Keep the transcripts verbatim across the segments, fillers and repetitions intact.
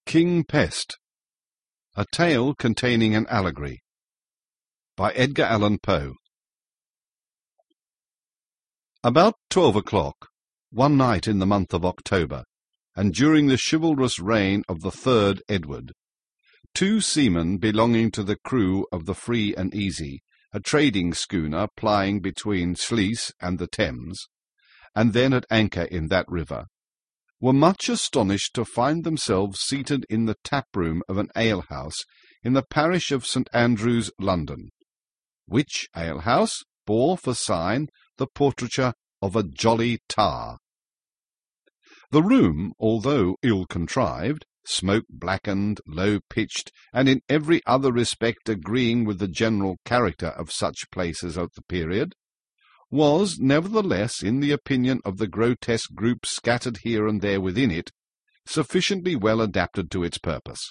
King Pest, a tale containing an allegory, by Edgar Allan Poe. About twelve o'clock, one night in the month of October, and during the chivalrous reign of the third Edward, two seamen belonging to the crew of the Free and Easy, a trading schooner plying between Sluys and the Thames, and then at anchor in that river, were much astonished to find themselves seated in the tap-room of an alehouse in the parish of St Andrews, London, which alehouse bore for sign the portraiture of a jolly tar. The room, although ill-contrived, smoke-blackened, low-pitched, and in every other respect agreeing with the general character of such places at the period, was, nevertheless, in the opinion of the grotesque groups scattered here and there within it, sufficiently well adapted to its purpose.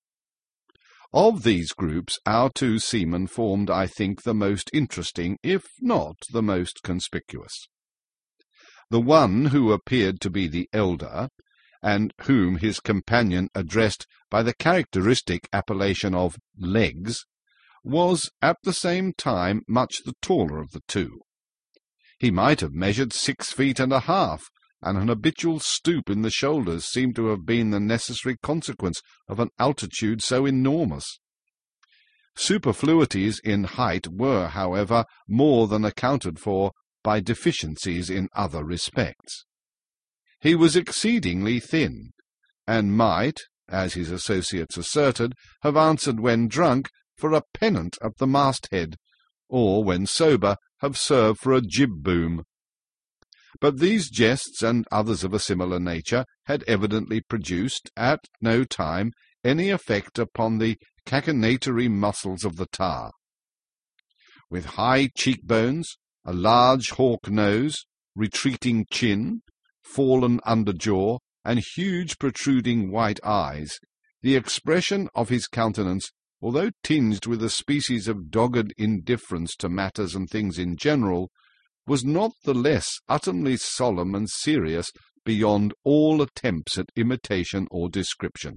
Of these groups our two seamen formed, I think, the most interesting, if not the most conspicuous. The one who appeared to be the elder, and whom his companion addressed by the characteristic appellation of Legs, was at the same time much the taller of the two. He might have measured six feet and a half, and an habitual stoop in the shoulders seemed to have been the necessary consequence of an altitude so enormous. Superfluities in height were, however, more than accounted for by deficiencies in other respects. He was exceedingly thin, and might, as his associates asserted, have answered when drunk for a pennant at the masthead, or, when sober, have served for a jib-boom. But these jests, and others of a similar nature, had evidently produced, at no time, any effect upon the cachinnatory muscles of the tar. With high cheek-bones, a large hawk nose, retreating chin, fallen under-jaw, and huge protruding white eyes, the expression of his countenance, although tinged with a species of dogged indifference to matters and things in general, was not the less utterly solemn and serious beyond all attempts at imitation or description.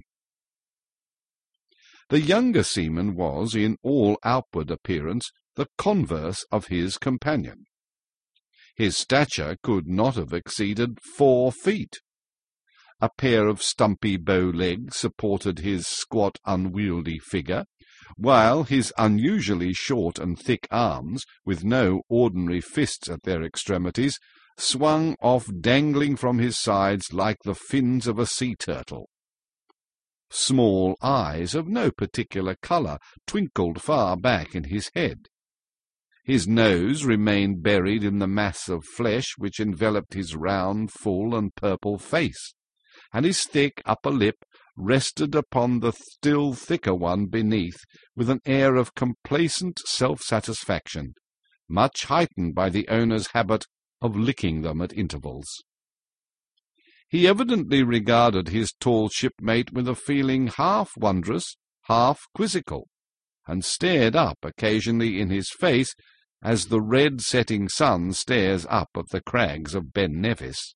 The younger seaman was, in all outward appearance, the converse of his companion. His stature could not have exceeded four feet. A pair of stumpy bow legs supported his squat, unwieldy figure, while his unusually short and thick arms, with no ordinary fists at their extremities, swung off dangling from his sides like the fins of a sea-turtle. Small eyes of no particular colour twinkled far back in his head. His nose remained buried in the mass of flesh which enveloped his round, full, and purple face, and his thick upper lip rested upon the still thicker one beneath with an air of complacent self-satisfaction, much heightened by the owner's habit of licking them at intervals. He evidently regarded his tall shipmate with a feeling half wondrous, half quizzical, and stared up occasionally in his face as the red setting sun stares up at the crags of Ben Nevis.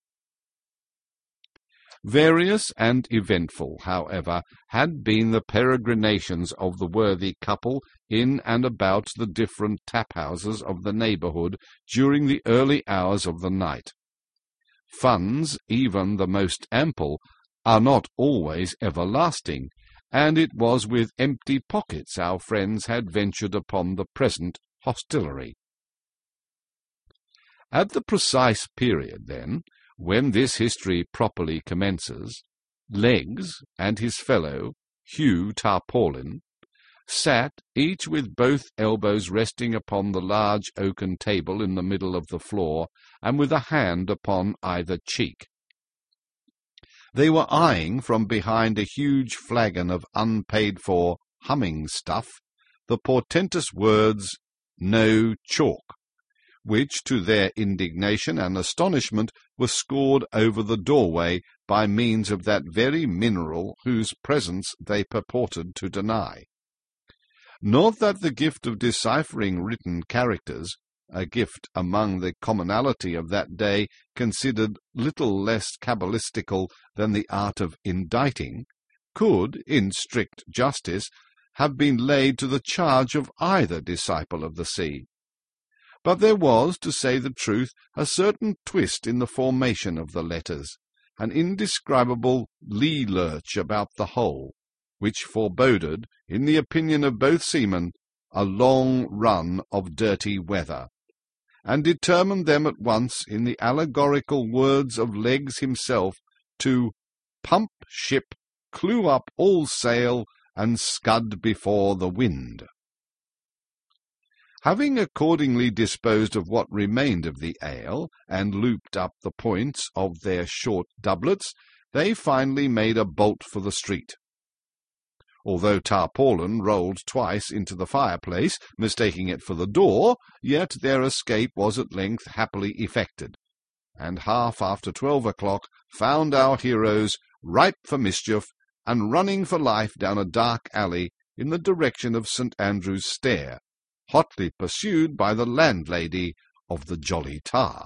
Various and eventful, however, had been the peregrinations of the worthy couple in and about the different tap-houses of the neighbourhood during the early hours of the night. Funds, even the most ample, are not always everlasting, and it was with empty pockets our friends had ventured upon the present hostelry. At the precise period, then, when this history properly commences, Legs and his fellow, Hugh Tarpaulin, sat, each with both elbows resting upon the large oaken table in the middle of the floor, and with a hand upon either cheek. They were eyeing from behind a huge flagon of unpaid-for humming stuff the portentous words, "No chalk," which, to their indignation and astonishment, were scored over the doorway by means of that very mineral whose presence they purported to deny. Not that the gift of deciphering written characters, a gift among the commonalty of that day considered little less cabalistical than the art of inditing, could, in strict justice, have been laid to the charge of either disciple of the sea. But there was, to say the truth, a certain twist in the formation of the letters, an indescribable lee-lurch about the whole, which foreboded, in the opinion of both seamen, a long run of dirty weather, and determined them at once, in the allegorical words of Legges himself, to pump ship, clew up all sail, and scud before the wind. Having accordingly disposed of what remained of the ale, and looped up the points of their short doublets, they finally made a bolt for the street. Although Tarpaulin rolled twice into the fireplace, mistaking it for the door, yet their escape was at length happily effected, and half after twelve o'clock found our heroes ripe for mischief, and running for life down a dark alley in the direction of St Andrew's Stair, hotly pursued by the landlady of the Jolly Tar.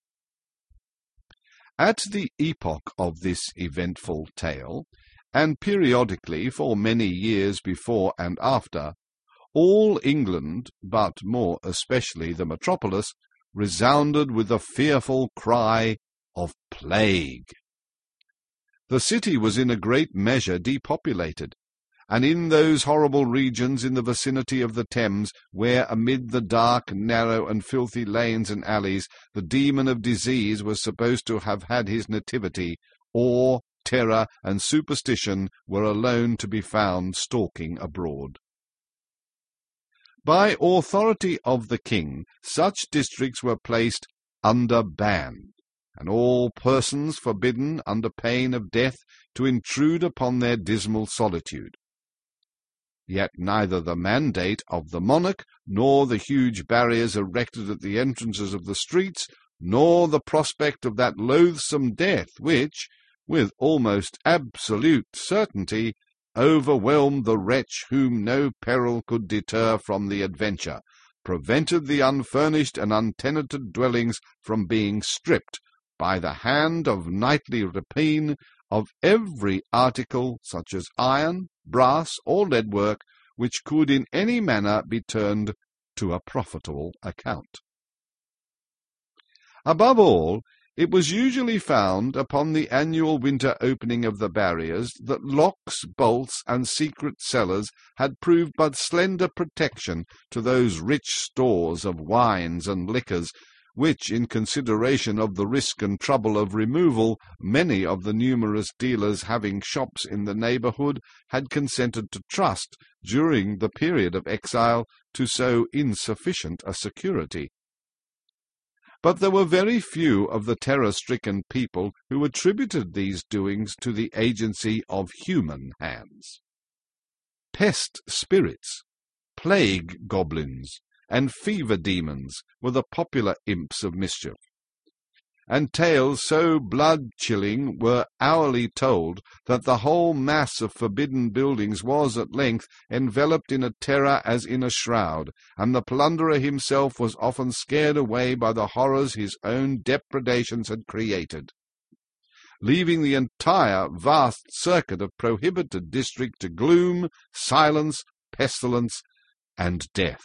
At the epoch of this eventful tale, and periodically for many years before and after, all England, but more especially the metropolis, resounded with the fearful cry of plague. The city was in a great measure depopulated, and in those horrible regions in the vicinity of the Thames, where amid the dark, narrow, and filthy lanes and alleys the demon of disease was supposed to have had his nativity, awe, terror, and superstition were alone to be found stalking abroad. By authority of the king, such districts were placed under ban, and all persons forbidden, under pain of death, to intrude upon their dismal solitude. Yet neither the mandate of the monarch, nor the huge barriers erected at the entrances of the streets, nor the prospect of that loathsome death which, with almost absolute certainty, overwhelmed the wretch whom no peril could deter from the adventure, prevented the unfurnished and untenanted dwellings from being stripped, by the hand of nightly rapine, of every article, such as iron, brass, or lead work, which could in any manner be turned to a profitable account. Above all, it was usually found, upon the annual winter opening of the barriers, that locks, bolts, and secret cellars had proved but slender protection to those rich stores of wines and liquors, which, in consideration of the risk and trouble of removal, many of the numerous dealers having shops in the neighbourhood had consented to trust, during the period of exile, to so insufficient a security. But there were very few of the terror-stricken people who attributed these doings to the agency of human hands. Pest spirits, plague goblins, and fever demons were the popular imps of mischief, and tales so blood-chilling were hourly told that the whole mass of forbidden buildings was at length enveloped in a terror as in a shroud, and the plunderer himself was often scared away by the horrors his own depredations had created, leaving the entire vast circuit of prohibited district to gloom, silence, pestilence, and death.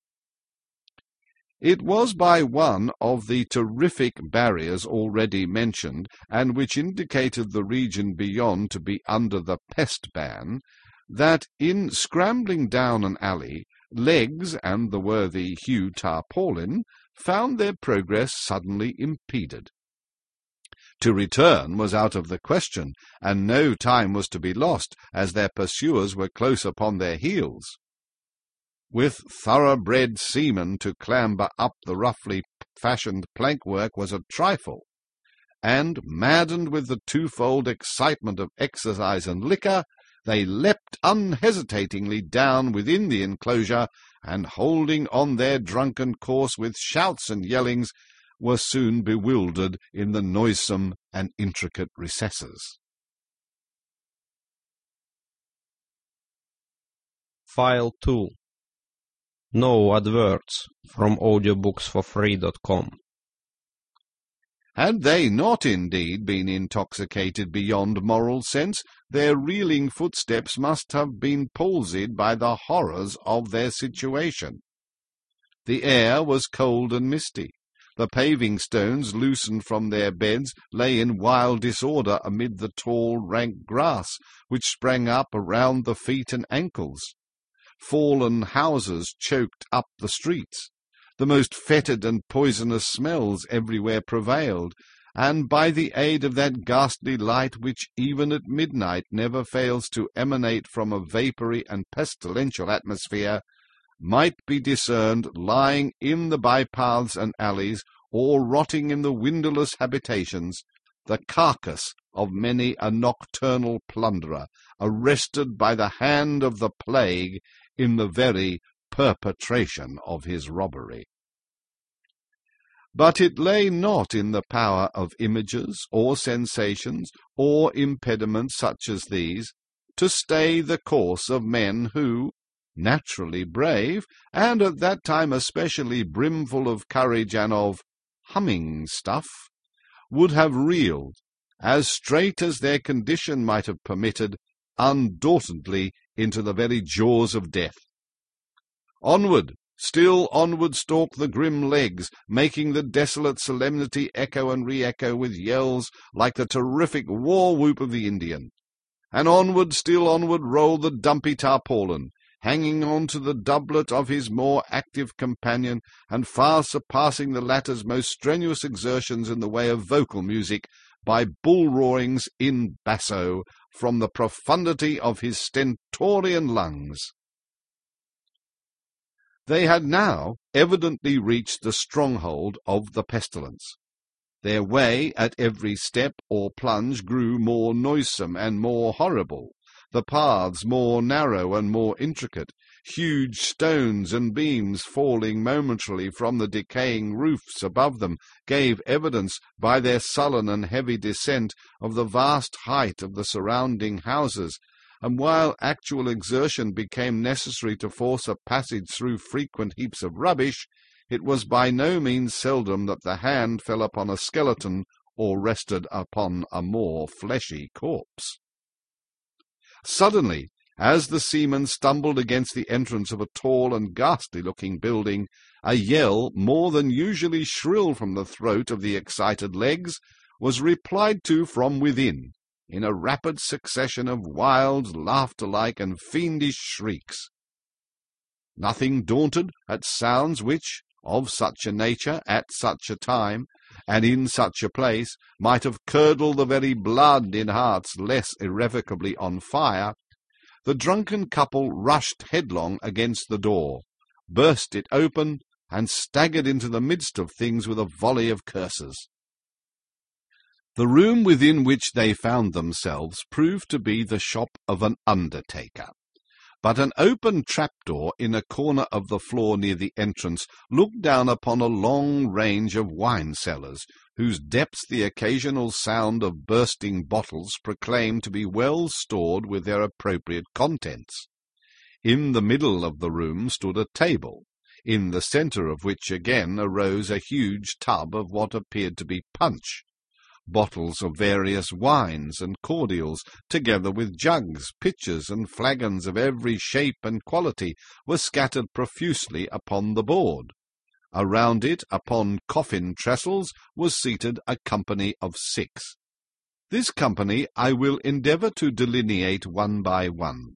It was by one of the terrific barriers already mentioned, and which indicated the region beyond to be under the pest ban, that in scrambling down an alley, Legges and the worthy Hugh Tarpaulin found their progress suddenly impeded. To return was out of the question, and no time was to be lost, as their pursuers were close upon their heels. With thoroughbred seamen to clamber up the roughly fashioned plank-work was a trifle, and, maddened with the twofold excitement of exercise and liquor, they leapt unhesitatingly down within the enclosure, and, holding on their drunken course with shouts and yellings, were soon bewildered in the noisome and intricate recesses. File two. No adverts from audiobooks for free dot com. Had they not indeed been intoxicated beyond moral sense, their reeling footsteps must have been palsied by the horrors of their situation. The air was cold and misty. The paving stones, loosened from their beds, lay in wild disorder amid the tall, rank grass which sprang up around the feet and ankles. Fallen houses choked up the streets. The most fetid and poisonous smells everywhere prevailed, and by the aid of that ghastly light which even at midnight never fails to emanate from a vapoury and pestilential atmosphere, might be discerned lying in the bypaths and alleys, or rotting in the windowless habitations, the carcass of many a nocturnal plunderer, arrested by the hand of the plague in the very perpetration of his robbery. But it lay not in the power of images, or sensations, or impediments such as these, to stay the course of men who, naturally brave, and at that time especially brimful of courage and of humming stuff, would have reeled, as straight as their condition might have permitted, undauntedly into the very jaws of death. Onward, still onward stalk the grim legs, making the desolate solemnity echo and re-echo with yells like the terrific war-whoop of the Indian. And onward, still onward, roll the dumpy tarpaulin, hanging on to the doublet of his more active companion, and far surpassing the latter's most strenuous exertions in the way of vocal music by bull-roarings in basso from the profundity of his stentorian lungs. They had now evidently reached the stronghold of the pestilence. Their way at every step or plunge grew more noisome and more horrible, the paths more narrow and more intricate, huge stones and beams falling momentarily from the decaying roofs above them gave evidence by their sullen and heavy descent of the vast height of the surrounding houses, and while actual exertion became necessary to force a passage through frequent heaps of rubbish, it was by no means seldom that the hand fell upon a skeleton or rested upon a more fleshy corpse. Suddenly, as the seamen stumbled against the entrance of a tall and ghastly-looking building, a yell more than usually shrill from the throat of the excited legs was replied to from within, in a rapid succession of wild, laughter-like and fiendish shrieks. Nothing daunted at sounds which, of such a nature, at such a time, and in such a place, might have curdled the very blood in hearts less irrevocably on fire, the drunken couple rushed headlong against the door, burst it open, and staggered into the midst of things with a volley of curses. The room within which they found themselves proved to be the shop of an undertaker, but an open trapdoor in a corner of the floor near the entrance looked down upon a long range of wine cellars, whose depths the occasional sound of bursting bottles proclaimed to be well stored with their appropriate contents. In the middle of the room stood a table, in the centre of which again arose a huge tub of what appeared to be punch. Bottles of various wines and cordials, together with jugs, pitchers, and flagons of every shape and quality, were scattered profusely upon the board. Around it, upon coffin trestles, was seated a company of six. This company I will endeavour to delineate one by one.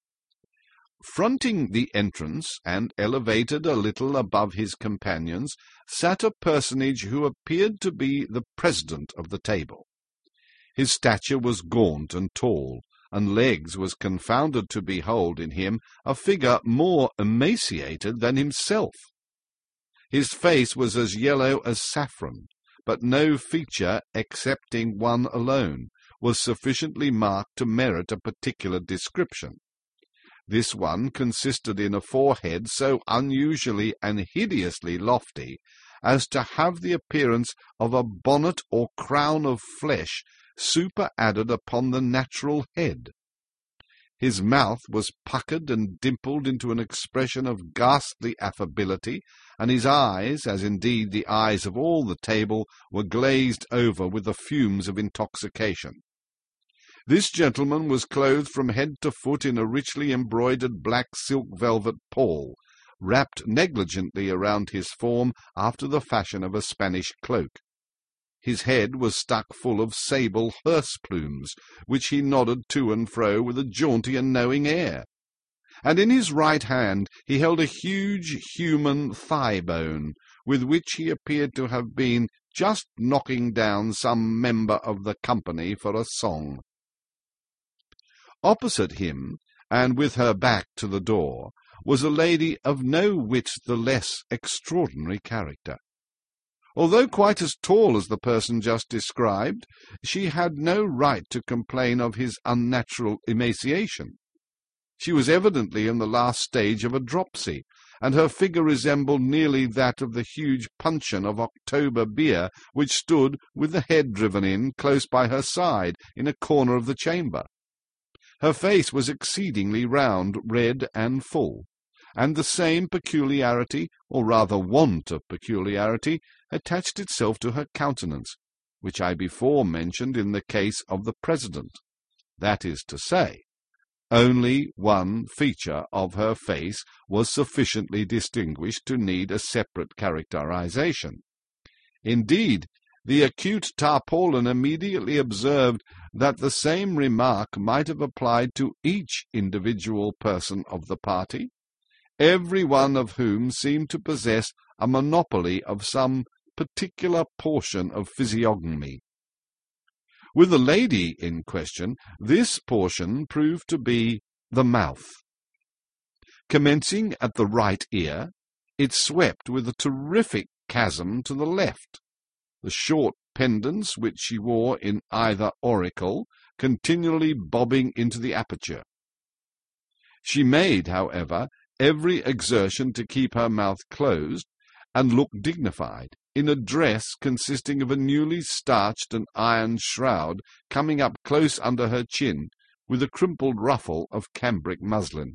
Fronting the entrance, and elevated a little above his companions, sat a personage who appeared to be the president of the table. His stature was gaunt and tall, and Legs was confounded to behold in him a figure more emaciated than himself. His face was as yellow as saffron, but no feature, excepting one alone, was sufficiently marked to merit a particular description. This one consisted in a forehead so unusually and hideously lofty as to have the appearance of a bonnet or crown of flesh superadded upon the natural head. His mouth was puckered and dimpled into an expression of ghastly affability, and his eyes, as indeed the eyes of all the table, were glazed over with the fumes of intoxication. This gentleman was clothed from head to foot in a richly embroidered black silk velvet pall, wrapped negligently around his form after the fashion of a Spanish cloak. His head was stuck full of sable hearse plumes, which he nodded to and fro with a jaunty and knowing air. And in his right hand he held a huge human thigh-bone, with which he appeared to have been just knocking down some member of the company for a song. Opposite him, and with her back to the door, was a lady of no whit the less extraordinary character. Although quite as tall as the person just described, she had no right to complain of his unnatural emaciation. She was evidently in the last stage of a dropsy, and her figure resembled nearly that of the huge puncheon of October beer which stood, with the head driven in, close by her side, in a corner of the chamber. Her face was exceedingly round, red, and full, and the same peculiarity, or rather want of peculiarity, attached itself to her countenance, which I before mentioned in the case of the President. That is to say, only one feature of her face was sufficiently distinguished to need a separate characterization. Indeed, the acute Tarpaulin immediately observed that the same remark might have applied to each individual person of the party, every one of whom seemed to possess a monopoly of some particular portion of physiognomy. With the lady in question, this portion proved to be the mouth. Commencing at the right ear, it swept with a terrific chasm to the left. The short pendants which she wore in either auricle continually bobbing into the aperture. She made, however, every exertion to keep her mouth closed, and looked dignified, in a dress consisting of a newly starched and ironed shroud coming up close under her chin, with a crimpled ruffle of cambric muslin.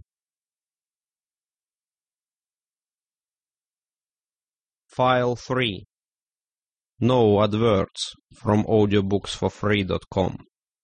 File three. No adverts from audiobooks for free dot com.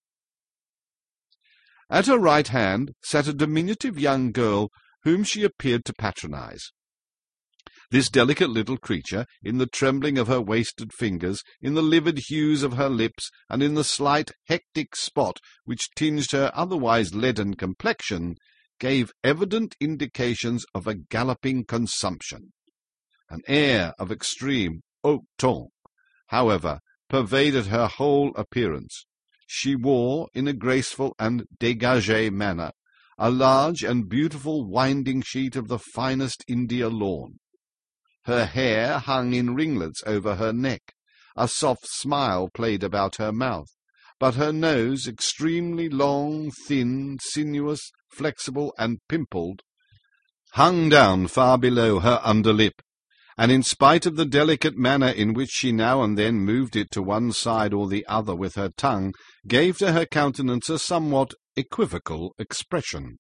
At her right hand sat a diminutive young girl whom she appeared to patronize. This delicate little creature, in the trembling of her wasted fingers, in the livid hues of her lips, and in the slight hectic spot which tinged her otherwise leaden complexion, gave evident indications of a galloping consumption. An air of extreme haut ton, however, pervaded her whole appearance. She wore, in a graceful and dégagé manner, a large and beautiful winding sheet of the finest India lawn. Her hair hung in ringlets over her neck, a soft smile played about her mouth, but her nose, extremely long, thin, sinuous, flexible, and pimpled, hung down far below her under lip, and in spite of the delicate manner in which she now and then moved it to one side or the other with her tongue, gave to her countenance a somewhat equivocal expression.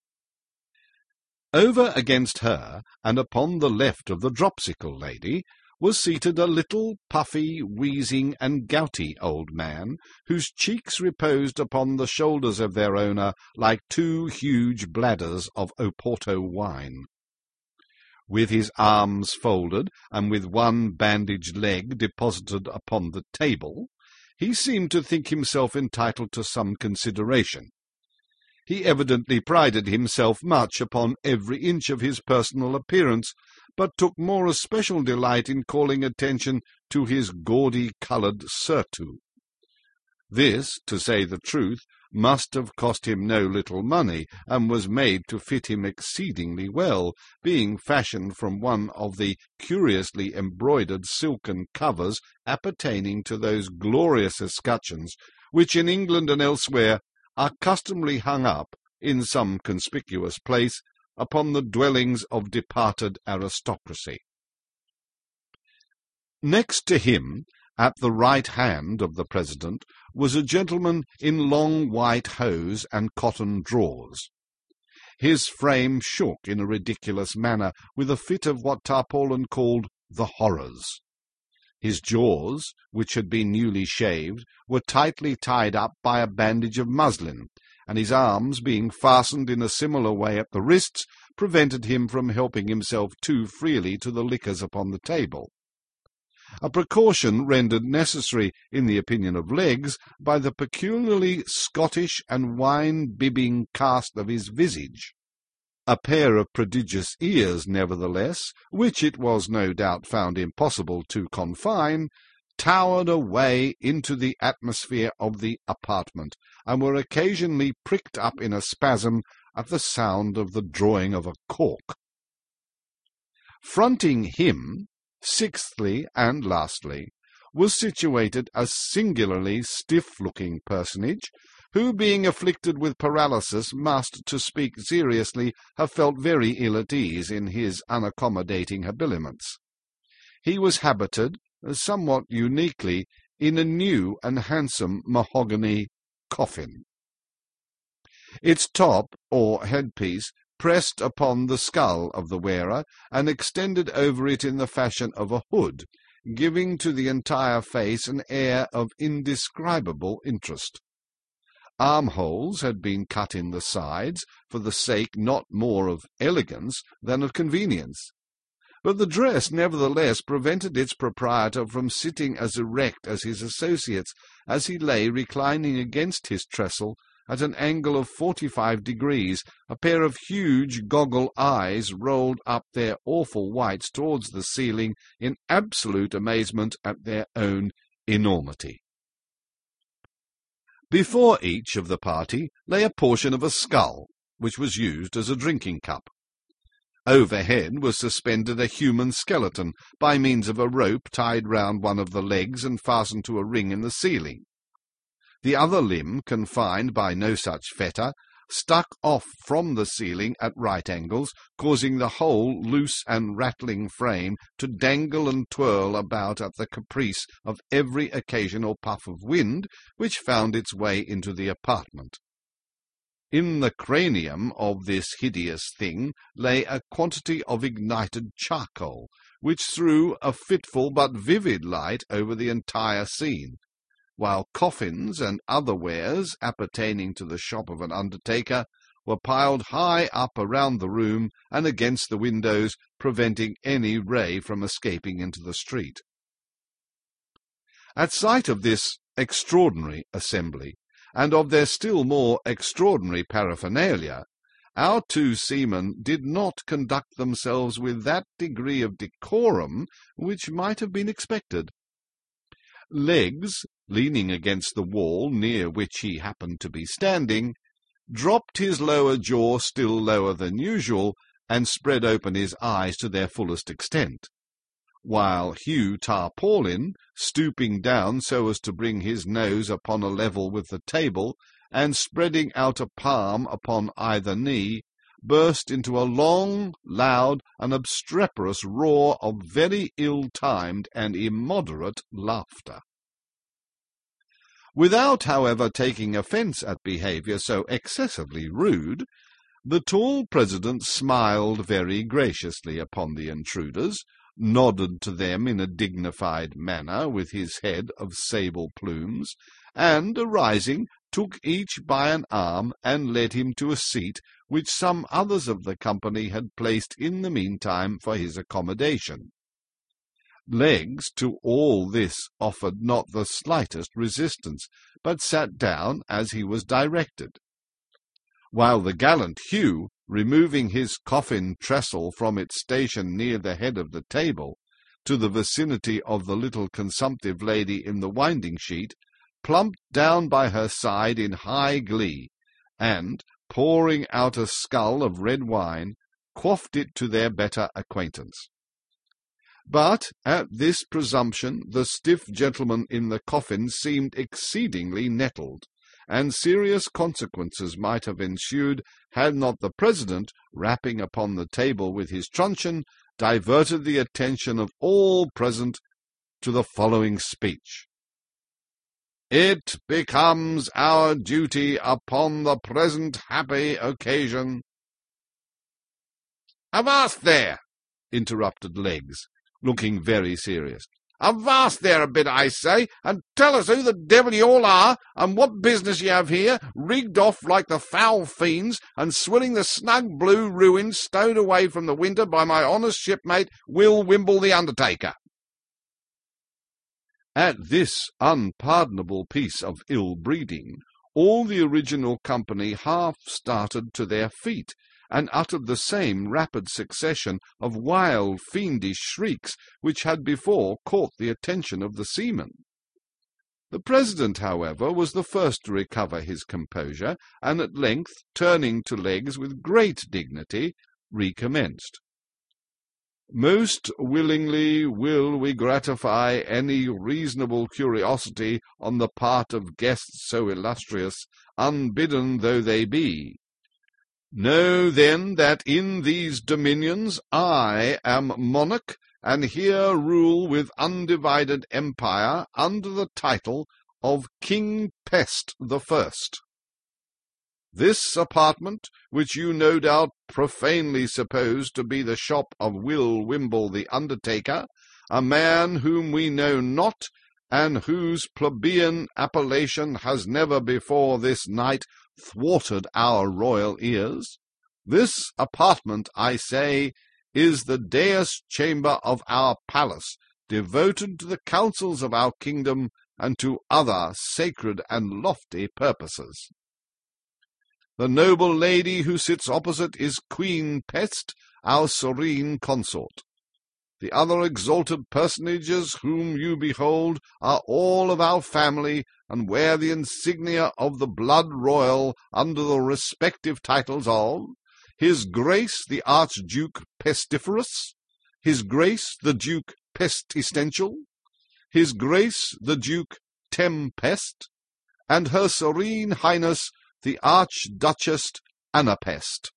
Over against her, and upon the left of the dropsical lady, was seated a little, puffy, wheezing, and gouty old man, whose cheeks reposed upon the shoulders of their owner like two huge bladders of Oporto wine. With his arms folded, and with one bandaged leg deposited upon the table, he seemed to think himself entitled to some consideration. He evidently prided himself much upon every inch of his personal appearance, but took more especial delight in calling attention to his gaudy-coloured surtout. This, to say the truth, must have cost him no little money, and was made to fit him exceedingly well, being fashioned from one of the curiously embroidered silken covers appertaining to those glorious escutcheons which in England and elsewhere are customarily hung up, in some conspicuous place, upon the dwellings of departed aristocracy. Next to him, at the right hand of the President, was a gentleman in long white hose and cotton drawers. His frame shook in a ridiculous manner with a fit of what Tarpaulin called the horrors. His jaws, which had been newly shaved, were tightly tied up by a bandage of muslin, and his arms, being fastened in a similar way at the wrists, prevented him from helping himself too freely to the liquors upon the table. A precaution rendered necessary, in the opinion of Legges, by the peculiarly Scottish and wine-bibbing cast of his visage. A pair of prodigious ears, nevertheless, which it was no doubt found impossible to confine, towered away into the atmosphere of the apartment, and were occasionally pricked up in a spasm at the sound of the drawing of a cork. Fronting him, sixthly and lastly, was situated a singularly stiff-looking personage, who, being afflicted with paralysis, must, to speak seriously, have felt very ill at ease in his unaccommodating habiliments. He was habited, somewhat uniquely, in a new and handsome mahogany coffin. Its top, or headpiece, pressed upon the skull of the wearer, and extended over it in the fashion of a hood, giving to the entire face an air of indescribable interest. Armholes had been cut in the sides, for the sake not more of elegance than of convenience. But the dress nevertheless prevented its proprietor from sitting as erect as his associates, as he lay reclining against his trestle at an angle of forty-five degrees, a pair of huge goggle eyes rolled up their awful whites towards the ceiling in absolute amazement at their own enormity. Before each of the party lay a portion of a skull, which was used as a drinking cup. Overhead was suspended a human skeleton, by means of a rope tied round one of the legs and fastened to a ring in the ceiling. The other limb, confined by no such fetter, stuck off from the ceiling at right angles, causing the whole loose and rattling frame to dangle and twirl about at the caprice of every occasional puff of wind which found its way into the apartment. In the cranium of this hideous thing lay a quantity of ignited charcoal, which threw a fitful but vivid light over the entire scene, while coffins and other wares appertaining to the shop of an undertaker were piled high up around the room and against the windows, preventing any ray from escaping into the street. At sight of this extraordinary assembly, and of their still more extraordinary paraphernalia, our two seamen did not conduct themselves with that degree of decorum which might have been expected. Legges, leaning against the wall near which he happened to be standing, dropped his lower jaw still lower than usual, and spread open his eyes to their fullest extent, while Hugh Tarpaulin, stooping down so as to bring his nose upon a level with the table, and spreading out a palm upon either knee, burst into a long, loud, and obstreperous roar of very ill-timed and immoderate laughter. Without, however, taking offence at behaviour so excessively rude, the tall president smiled very graciously upon the intruders, nodded to them in a dignified manner with his head of sable plumes, and, arising, took each by an arm and led him to a seat which some others of the company had placed in the meantime for his accommodation. Legges to all this offered not the slightest resistance, but sat down as he was directed, while the gallant Hugh, removing his coffin trestle from its station near the head of the table, to the vicinity of the little consumptive lady in the winding-sheet, plumped down by her side in high glee, and, pouring out a scull of red wine, quaffed it to their better acquaintance. But at this presumption the stiff gentleman in the coffin seemed exceedingly nettled, and serious consequences might have ensued had not the president, rapping upon the table with his truncheon, diverted the attention of all present to the following speech. "It becomes our duty upon the present happy occasion "Avast there!" interrupted Leggs, looking very serious. "Avast there a bit, I say, and tell us who the devil you all are, and what business you have here, rigged off like the foul fiends, and swilling the snug blue ruin stowed away from the winter by my honest shipmate Will Wimble the undertaker." At this unpardonable piece of ill-breeding, all the original company half started to their feet, and uttered the same rapid succession of wild, fiendish shrieks which had before caught the attention of the seamen. The President, however, was the first to recover his composure, and at length, turning to Leggs with great dignity, recommenced. "Most willingly will we gratify any reasonable curiosity on the part of guests so illustrious, unbidden though they be. Know, then, that in these dominions I am monarch, and here rule with undivided empire under the title of King Pest the First. This apartment, which you no doubt profanely suppose to be the shop of Will Wimble the undertaker, a man whom we know not, and whose plebeian appellation has never before this night thwarted our royal ears, this apartment, I say, is the dais chamber of our palace, devoted to the councils of our kingdom and to other sacred and lofty purposes. The noble lady who sits opposite is Queen Pest, our serene consort. The other exalted personages whom you behold are all of our family, and wear the insignia of the blood royal under the respective titles of His Grace the Archduke Pestiferous, His Grace the Duke Pestilential, His Grace the Duke Tempest, and Her Serene Highness the Archduchess Anapest.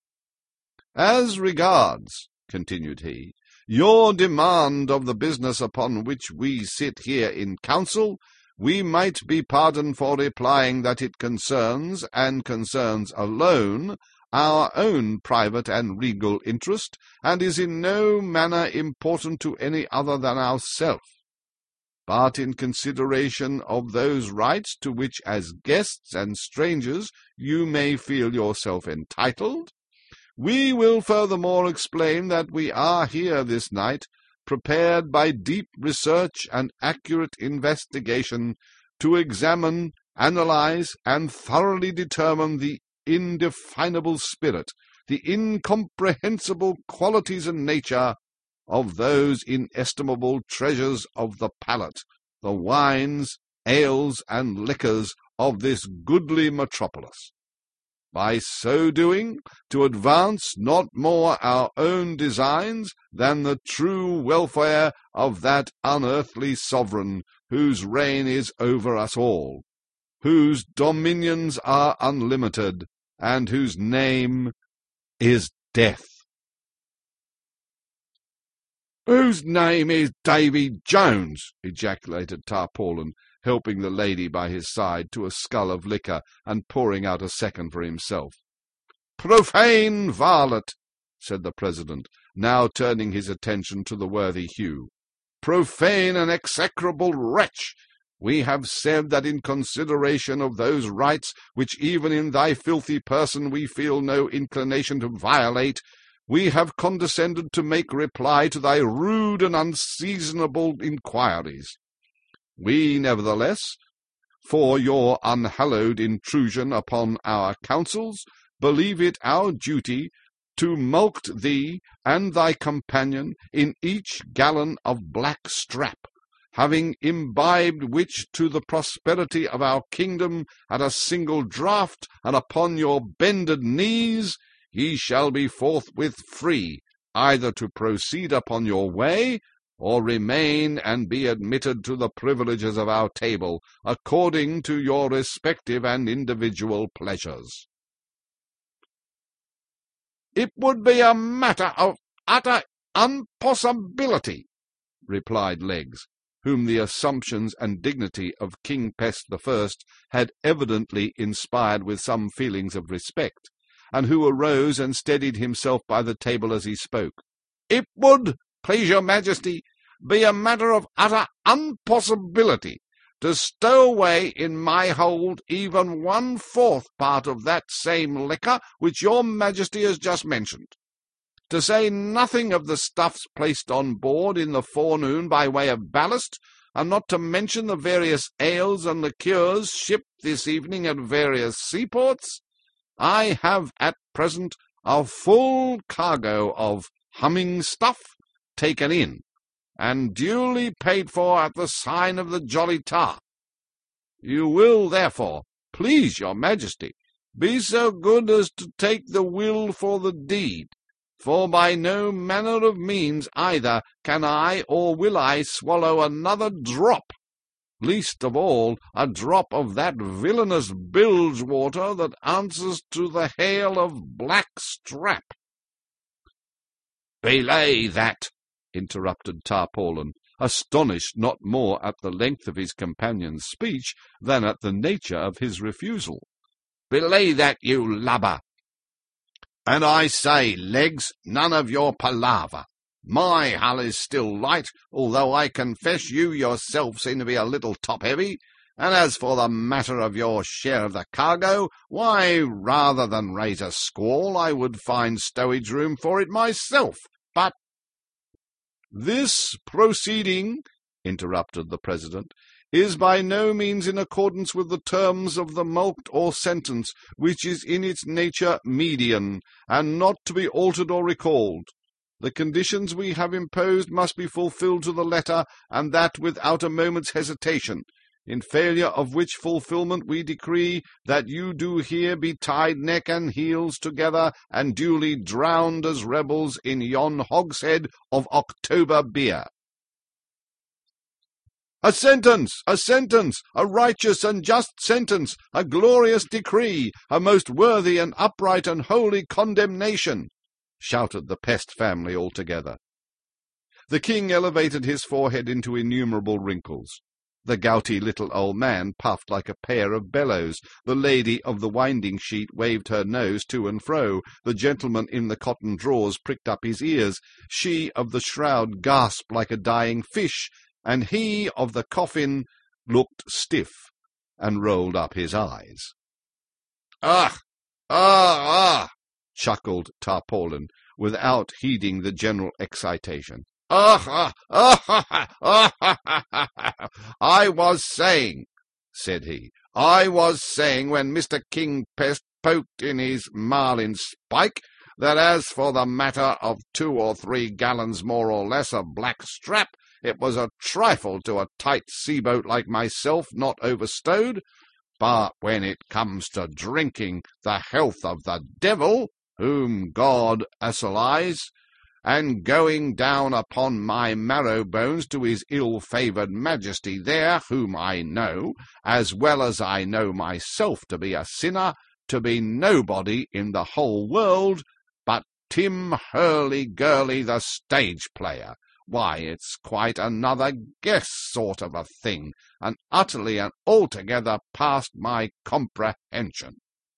As regards, continued he, your demand of the business upon which we sit here in council, we might be pardoned for replying that it concerns, and concerns alone, our own private and regal interest, and is in no manner important to any other than ourself. But in consideration of those rights to which as guests and strangers you may feel yourself entitled, we will furthermore explain that we are here this night, prepared by deep research and accurate investigation to examine, analyze, and thoroughly determine the indefinable spirit, the incomprehensible qualities and nature of those inestimable treasures of the palate, the wines, ales, and liquors of this goodly metropolis. By so doing, to advance not more our own designs than the true welfare of that unearthly sovereign whose reign is over us all, whose dominions are unlimited, and whose name is Death. "Whose name is Davy Jones?" ejaculated Tarpaulin, helping the lady by his side to a scull of liquor, and pouring out a second for himself. "Profane varlet," said the President, now turning his attention to the worthy Hugh. "Profane and execrable wretch! We have said that in consideration of those rights which even in thy filthy person we feel no inclination to violate, we have condescended to make reply to thy rude and unseasonable inquiries. We, nevertheless, for your unhallowed intrusion upon our counsels, believe it our duty to mulct thee and thy companion in each gallon of black strap, having imbibed which to the prosperity of our kingdom at a single draught, and upon your bended knees, ye shall be forthwith free, either to proceed upon your way, or remain and be admitted to the privileges of our table, according to your respective and individual pleasures." "It would be a matter of utter impossibility," replied Leggs, whom the assumptions and dignity of King Pest the First had evidently inspired with some feelings of respect, and who arose and steadied himself by the table as he spoke. "It would, please your Majesty, be a matter of utter impossibility to stow away in my hold even one-fourth part of that same liquor which your Majesty has just mentioned, to say nothing of the stuffs placed on board in the forenoon by way of ballast, and not to mention the various ales and liqueurs shipped this evening at various seaports. I have at present a full cargo of humming stuff taken in, and duly paid for at the sign of the Jolly Tar. You will, therefore, please your Majesty, be so good as to take the will for the deed, for by no manner of means either can I or will I swallow another drop, least of all a drop of that villainous bilge-water that answers to the hail of black strap." "Belay that," interrupted Tarpaulin, astonished not more at the length of his companion's speech than at the nature of his refusal. "Belay that, you lubber! And I say, Legs, none of your palaver. My hull is still light, although I confess you yourself seem to be a little top-heavy, and as for the matter of your share of the cargo, why, rather than raise a squall, I would find stowage room for it myself, but—" "This proceeding," interrupted the President, "is by no means in accordance with the terms of the mulct or sentence, which is in its nature median, and not to be altered or recalled. The conditions we have imposed must be fulfilled to the letter, and that without a moment's hesitation, in failure of which fulfilment we decree that you do here be tied neck and heels together and duly drowned as rebels in yon hogshead of October beer." "A sentence! A sentence! A righteous and just sentence! A glorious decree! A most worthy and upright and holy condemnation!" shouted the Pest family altogether. The king elevated his forehead into innumerable wrinkles. The gouty little old man puffed like a pair of bellows. The lady of the winding-sheet waved her nose to and fro. The gentleman in the cotton drawers pricked up his ears. She of the shroud gasped like a dying fish, and he of the coffin looked stiff and rolled up his eyes. "Ah! Ah! Ah!" chuckled Tarpaulin, without heeding the general excitation. "Ah! Ah! Ah! Ah! Ah! Ah! I was saying," said he, "I was saying when Mister King Pest poked in his marlin spike, that as for the matter of two or three gallons more or less of black strap, it was a trifle to a tight sea-boat like myself not overstowed, but when it comes to drinking the health of the devil, whom God assoilize, and going down upon my marrow-bones to his ill-favoured Majesty there, whom I know, as well as I know myself to be a sinner, to be nobody in the whole world but Tim Hurly-Gurly the stage-player, why, it's quite another guess sort of a thing, and utterly and altogether past my comprehension."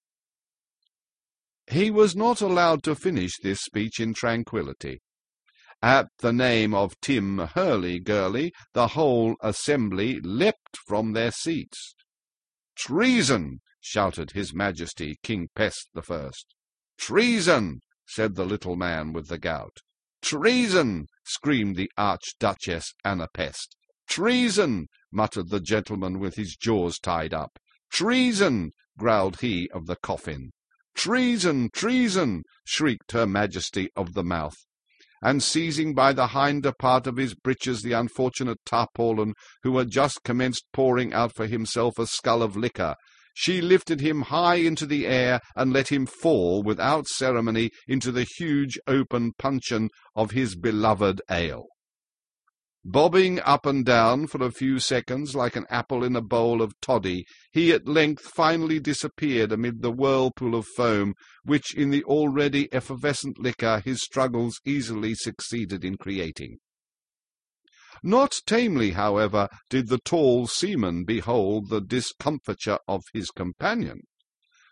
He was not allowed to finish this speech in tranquillity. At the name of Tim Hurly-Gurly, the whole assembly leapt from their seats. "Treason!" shouted His Majesty King Pest the First. "Treason!" said the little man with the gout. "Treason!" screamed the Archduchess Anna Pest. "Treason!" muttered the gentleman with his jaws tied up. "Treason!" growled he of the coffin. "Treason! Treason!" shrieked Her Majesty of the Mouth. And seizing by the hinder part of his breeches the unfortunate Tarpaulin, who had just commenced pouring out for himself a scull of liquor, she lifted him high into the air and let him fall without ceremony into the huge open puncheon of his beloved ale. Bobbing up and down for a few seconds like an apple in a bowl of toddy, he at length finally disappeared amid the whirlpool of foam which in the already effervescent liquor his struggles easily succeeded in creating. Not tamely, however, did the tall seaman behold the discomfiture of his companion.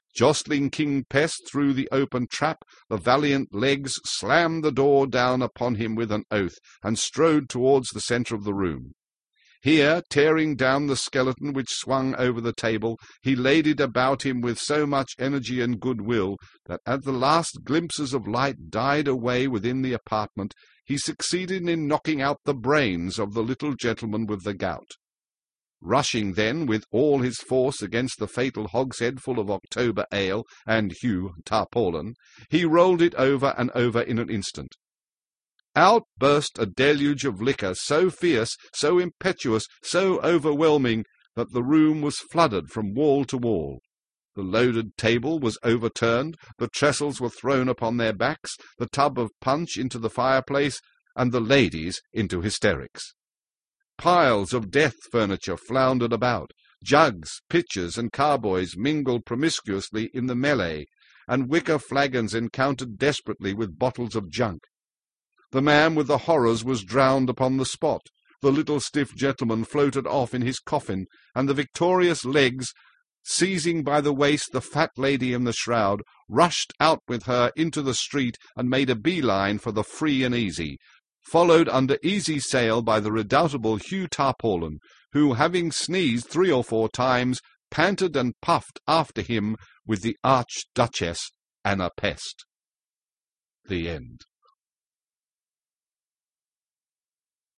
Jostling King Pest through the open trap, the valiant Legs slammed the door down upon him with an oath, and strode towards the centre of the room. Here, tearing down the skeleton which swung over the table, he laid it about him with so much energy and goodwill that as the last glimpses of light died away within the apartment, he succeeded in knocking out the brains of the little gentleman with the gout. Rushing then with all his force against the fatal hogshead full of October ale and Hugh tarpaulin, he rolled it over and over in an instant. Out burst a deluge of liquor, so fierce, so impetuous, so overwhelming, that the room was flooded from wall to wall. The loaded table was overturned, the trestles were thrown upon their backs, the tub of punch into the fireplace, and the ladies into hysterics. Piles of death furniture floundered about, jugs, pitchers, and carboys mingled promiscuously in the melee, and wicker flagons encountered desperately with bottles of junk. The man with the horrors was drowned upon the spot, the little stiff gentleman floated off in his coffin, and the victorious Legs, seizing by the waist the fat lady in the shroud, rushed out with her into the street and made a bee-line for the Free and Easy, followed under easy sail by the redoubtable Hugh Tarpaulin, who, having sneezed three or four times, panted and puffed after him with the Archduchess Anna Pest. The End.